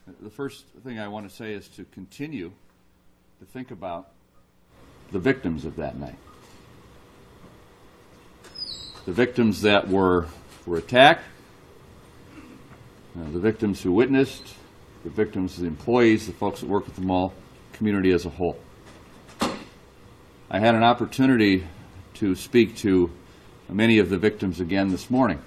The first thing I want to say is to continue to think about the victims of that night. The victims that were attacked, the victims who witnessed, the victims, the employees, the folks that work at the mall, community as a whole. I had an opportunity to speak to many of the victims again this morning.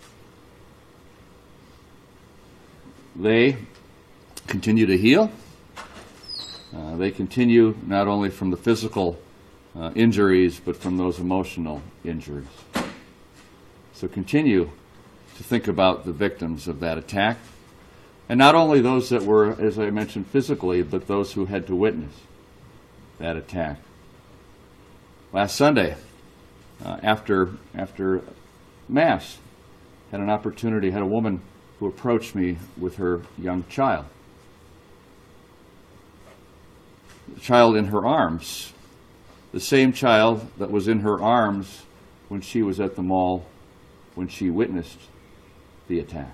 They continue to heal. They continue not only from the physical injuries, but from those emotional injuries. So continue to think about the victims of that attack, and not only those that were, as I mentioned, physically, but those who had to witness that attack. Last Sunday, after Mass, had a woman who approached me with her young child. The child in her arms, the same child that was in her arms when she was at the mall when she witnessed the attack.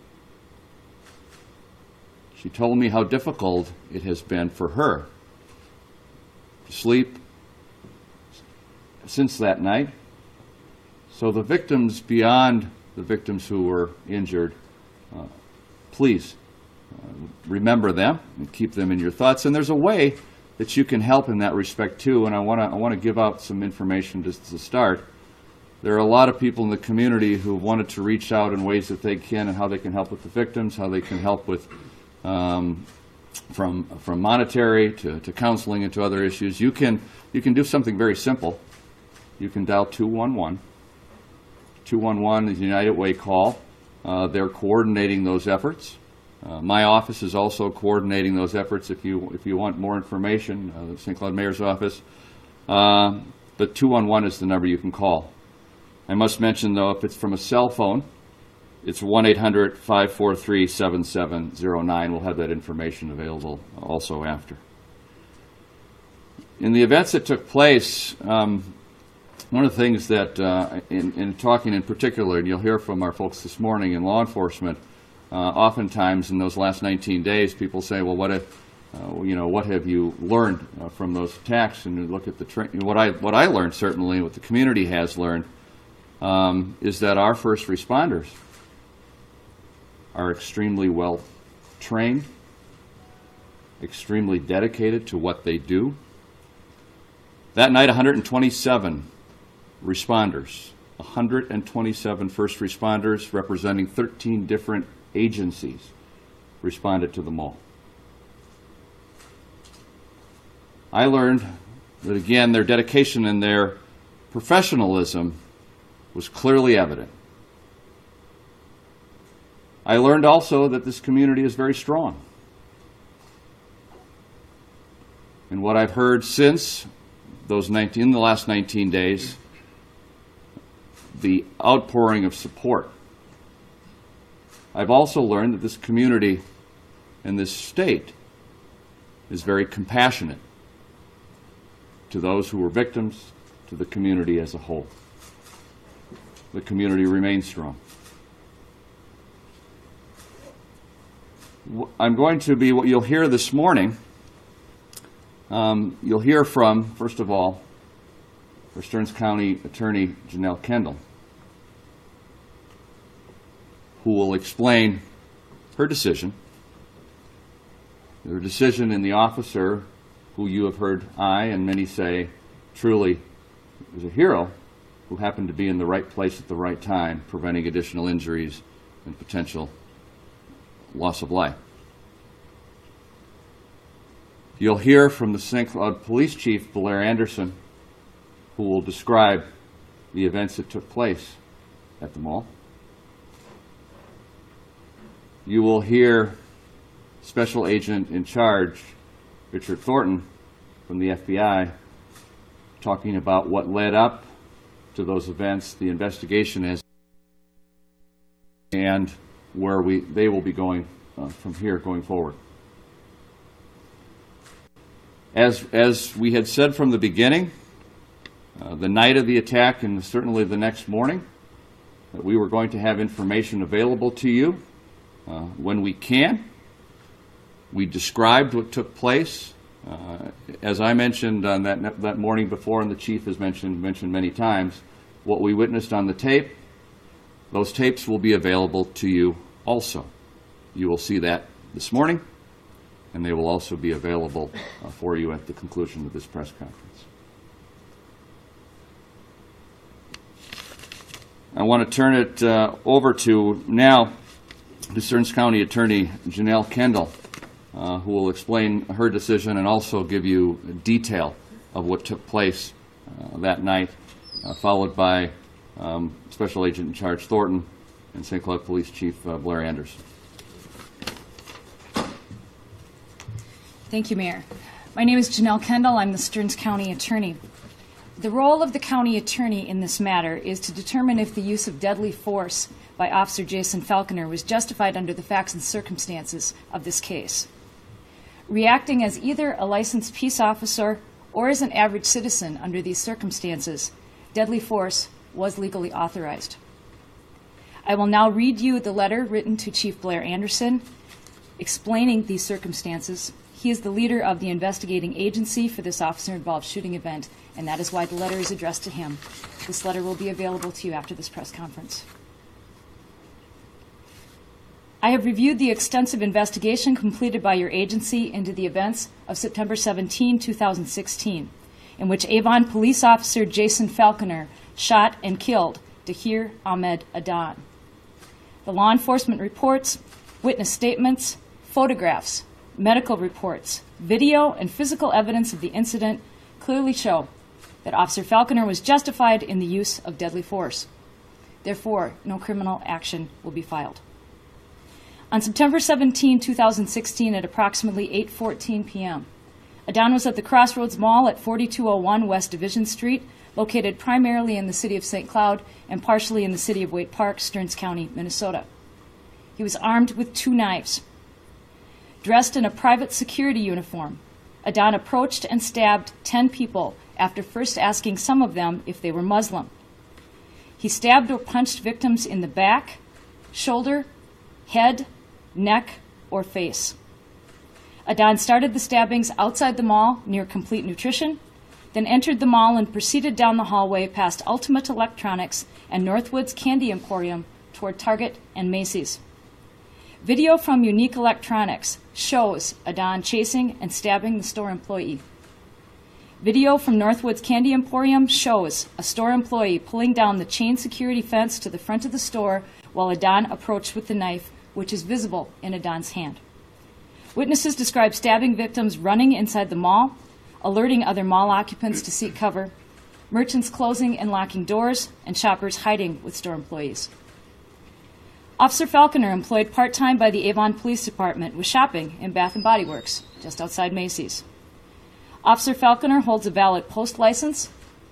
She told me how difficult it has been for her to sleep since that night. So the victims, beyond the victims who were injured, please remember them and keep them in your thoughts. And there's a way that you can help in that respect too. And I want to give out some information just to start. There are a lot of people in the community who wanted to reach out in ways that they can, and how they can help with the victims, how they can help with from monetary to counseling and to other issues. You can do something very simple. You can dial 211. 211 is the United Way call. They're coordinating those efforts. My office is also coordinating those efforts. If you want more information, the St. Cloud Mayor's office. But 211 is the number you can call. I must mention, though, if it's from a cell phone, it's 1-800-543-7709. We'll have that information available also after. In the events that took place, one of the things that, in talking in particular, and you'll hear from our folks this morning in law enforcement, oftentimes in those last 19 days, people say, well, what have you learned from those attacks? And you look at what I learned, certainly, what the community has learned, is that our first responders are extremely well trained, extremely dedicated to what they do. That night, 127 responders, 127 first responders representing 13 different agencies responded to the mall. I learned that, again, their dedication and their professionalism was clearly evident. I learned also that this community is very strong. And what I've heard since in the last 19 days, the outpouring of support. I've also learned that this community and this state is very compassionate to those who were victims, to the community as a whole. The community remains strong. I'm going to be, what you'll hear this morning, you'll hear from, first of all, our Stearns County Attorney Janelle Kendall, who will explain her decision in the officer who you have heard I and many say truly was a hero, who happened to be in the right place at the right time, preventing additional injuries and potential loss of life. You'll hear from the St. Cloud Police Chief, Blair Anderson, who will describe the events that took place at the mall. You will hear Special Agent in Charge, Richard Thornton, from the FBI, talking about what led up to those events, the investigation is, and where they will be going from here going forward. As we had said from the beginning, the night of the attack and certainly the next morning, that we were going to have information available to you when we can. We described what took place. As I mentioned on that morning before, and the chief has mentioned many times, what we witnessed on the tape, those tapes will be available to you also. You will see that this morning, and they will also be available for you at the conclusion of this press conference. I want to turn it over to now to Stearns County Attorney Janelle Kendall, who will explain her decision and also give you detail of what took place that night, followed by Special Agent in Charge Thornton and St. Cloud Police Chief Blair Anderson. Thank you, Mayor. My name is Janelle Kendall. I'm the Stearns County Attorney. The role of the County Attorney in this matter is to determine if the use of deadly force by Officer Jason Falconer was justified under the facts and circumstances of this case. Reacting as either a licensed peace officer or as an average citizen under these circumstances, deadly force was legally authorized. I will now read you the letter written to Chief Blair Anderson explaining these circumstances. He is the leader of the investigating agency for this officer-involved shooting event, and that is why the letter is addressed to him. This letter will be available to you after this press conference. I have reviewed the extensive investigation completed by your agency into the events of September 17, 2016, in which Avon Police Officer Jason Falconer shot and killed Dahir Ahmed Adan. The law enforcement reports, witness statements, photographs, medical reports, video, and physical evidence of the incident clearly show that Officer Falconer was justified in the use of deadly force. Therefore, no criminal action will be filed. On September 17, 2016, at approximately 8:14 p.m., Adan was at the Crossroads Mall at 4201 West Division Street, located primarily in the city of St. Cloud and partially in the city of Waite Park, Stearns County, Minnesota. He was armed with 2 knives. Dressed in a private security uniform, Adan approached and stabbed 10 people after first asking some of them if they were Muslim. He stabbed or punched victims in the back, shoulder, head, neck, or face. Adan started the stabbings outside the mall near Complete Nutrition, then entered the mall and proceeded down the hallway past Ultimate Electronics and Northwoods Candy Emporium toward Target and Macy's. Video from Unique Electronics shows Adan chasing and stabbing the store employee. Video from Northwoods Candy Emporium shows a store employee pulling down the chain security fence to the front of the store while Adan approached with the knife, which is visible in Adan's hand. Witnesses describe stabbing victims running inside the mall, alerting other mall occupants to seek cover, merchants closing and locking doors, and shoppers hiding with store employees. Officer Falconer, employed part-time by the Avon Police Department, was shopping in Bath & Body Works, just outside Macy's. Officer Falconer holds a valid post license.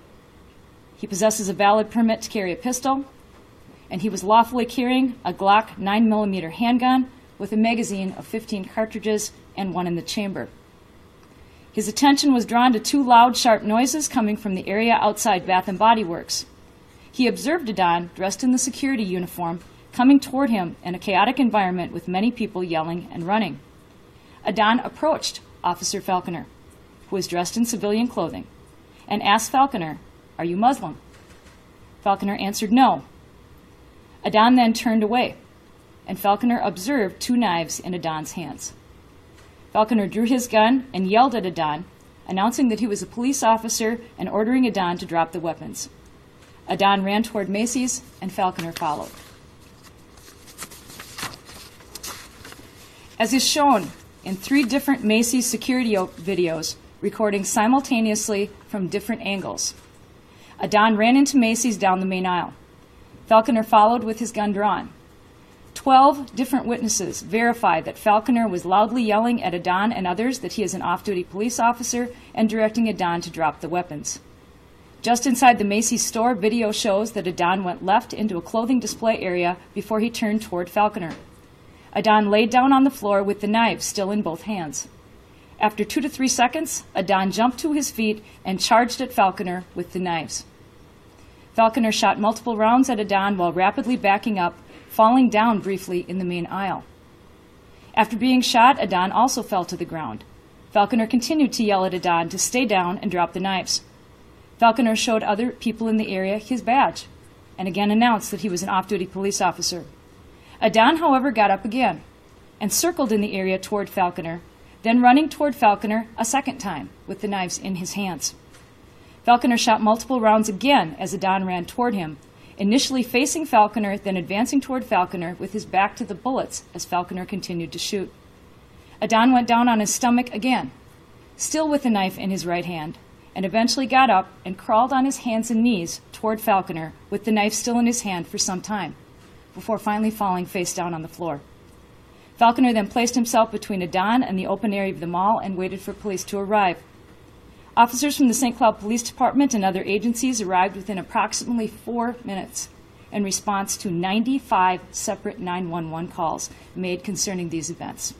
He possesses a valid permit to carry a pistol, and he was lawfully carrying a Glock 9mm handgun with a magazine of 15 cartridges and 1 in the chamber. His attention was drawn to 2 loud, sharp noises coming from the area outside Bath & Body Works. He observed Adan, dressed in the security uniform, coming toward him in a chaotic environment with many people yelling and running. Adan approached Officer Falconer, who was dressed in civilian clothing, and asked Falconer, "Are you Muslim?" Falconer answered no. Adan then turned away, and Falconer observed 2 knives in Adan's hands. Falconer drew his gun and yelled at Adan, announcing that he was a police officer and ordering Adan to drop the weapons. Adan ran toward Macy's, and Falconer followed. As is shown in 3 different Macy's security videos recording simultaneously from different angles, Adan ran into Macy's down the main aisle. Falconer followed with his gun drawn. 12 different witnesses verify that Falconer was loudly yelling at Adan and others that he is an off-duty police officer and directing Adan to drop the weapons. Just inside the Macy's store, video shows that Adan went left into a clothing display area before he turned toward Falconer. Adan laid down on the floor with the knives still in both hands. After 2 to 3 seconds, Adan jumped to his feet and charged at Falconer with the knives. Falconer shot multiple rounds at Adan while rapidly backing up, falling down briefly in the main aisle. After being shot, Adan also fell to the ground. Falconer continued to yell at Adan to stay down and drop the knives. Falconer showed other people in the area his badge and again announced that he was an off-duty police officer. Adan, however, got up again and circled in the area toward Falconer, then running toward Falconer a second time with the knives in his hands. Falconer shot multiple rounds again as Adan ran toward him, initially facing Falconer, then advancing toward Falconer with his back to the bullets as Falconer continued to shoot. Adan went down on his stomach again, still with the knife in his right hand, and eventually got up and crawled on his hands and knees toward Falconer with the knife still in his hand for some time, before finally falling face down on the floor. Falconer then placed himself between Adan and the open area of the mall and waited for police to arrive. Officers from the St. Cloud Police Department and other agencies arrived within approximately 4 minutes in response to 95 separate 911 calls made concerning these events.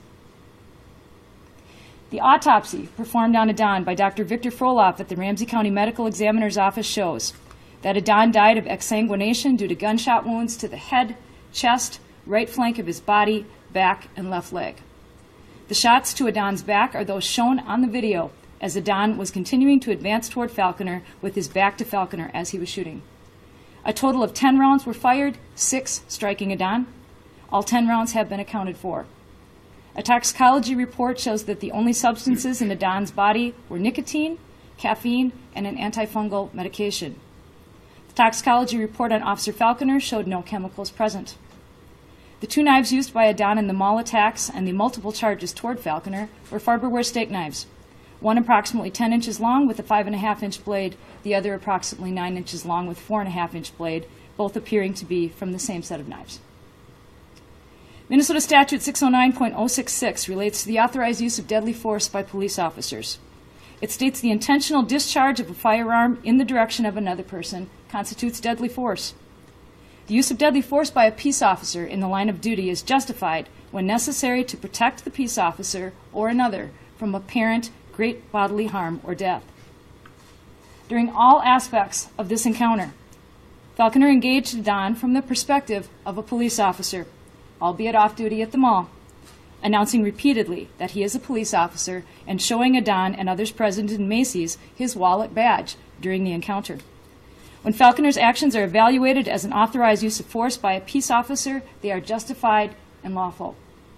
The autopsy performed on Adan by Dr. Victor Froloff at the Ramsey County Medical Examiner's Office shows that Adan died of exsanguination due to gunshot wounds to the head, chest, right flank of his body, back, and left leg. The shots to Adan's back are those shown on the video as Adan was continuing to advance toward Falconer with his back to Falconer as he was shooting. A total of 10 rounds were fired, 6 striking Adan. All 10 rounds have been accounted for. A toxicology report shows that the only substances in Adan's body were nicotine, caffeine, and an antifungal medication. The toxicology report on Officer Falconer showed no chemicals present. The 2 knives used by Adan in the mall attacks and the multiple charges toward Falconer were Farberware steak knives, one approximately 10 inches long with a 5.5-inch blade, the other approximately 9 inches long with 4.5-inch blade, both appearing to be from the same set of knives. Minnesota Statute 609.066 relates to the authorized use of deadly force by police officers. It states the intentional discharge of a firearm in the direction of another person constitutes deadly force. The use of deadly force by a peace officer in the line of duty is justified when necessary to protect the peace officer or another from apparent great bodily harm or death. During all aspects of this encounter, Falconer engaged Adan from the perspective of a police officer, albeit off-duty at the mall, announcing repeatedly that he is a police officer and showing Adan and others present in Macy's his wallet badge during the encounter. When Falconer's actions are evaluated as an authorized use of force by a peace officer, they are justified and lawful.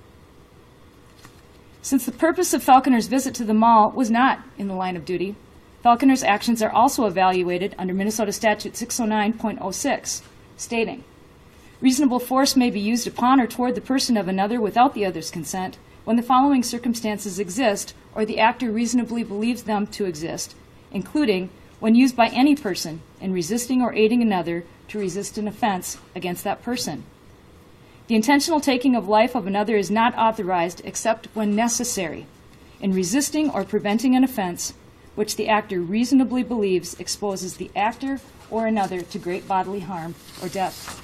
Since the purpose of Falconer's visit to the mall was not in the line of duty, Falconer's actions are also evaluated under Minnesota Statute 609.06, stating, reasonable force may be used upon or toward the person of another without the other's consent when the following circumstances exist or the actor reasonably believes them to exist, including when used by any person in resisting or aiding another to resist an offense against that person. The intentional taking of life of another is not authorized except when necessary in resisting or preventing an offense which the actor reasonably believes exposes the actor or another to great bodily harm or death.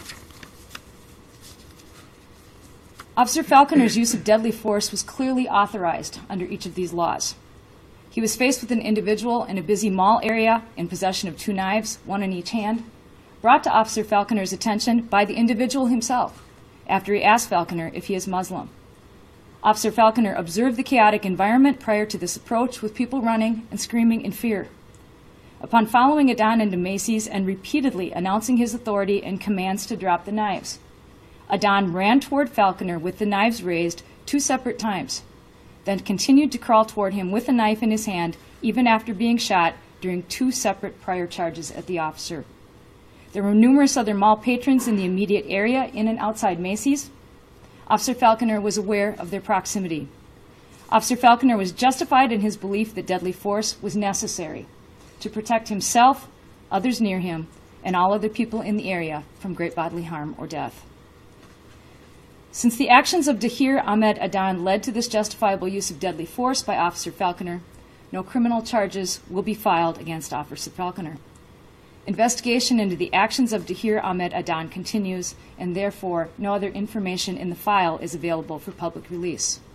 Officer Falconer's use of deadly force was clearly authorized under each of these laws. He was faced with an individual in a busy mall area in possession of 2 knives, 1 in each hand, brought to Officer Falconer's attention by the individual himself after he asked Falconer if he is Muslim. Officer Falconer observed the chaotic environment prior to this approach with people running and screaming in fear. Upon following Adan into Macy's and repeatedly announcing his authority and commands to drop the knives, Adan ran toward Falconer with the knives raised 2 separate times, then continued to crawl toward him with a knife in his hand even after being shot during 2 separate prior charges at the officer. There were numerous other mall patrons in the immediate area in and outside Macy's. Officer Falconer was aware of their proximity. Officer Falconer was justified in his belief that deadly force was necessary to protect himself, others near him, and all other people in the area from great bodily harm or death. Since the actions of Dahir Ahmed Adan led to this justifiable use of deadly force by Officer Falconer, no criminal charges will be filed against Officer Falconer. Investigation into the actions of Dahir Ahmed Adan continues, and therefore no other information in the file is available for public release.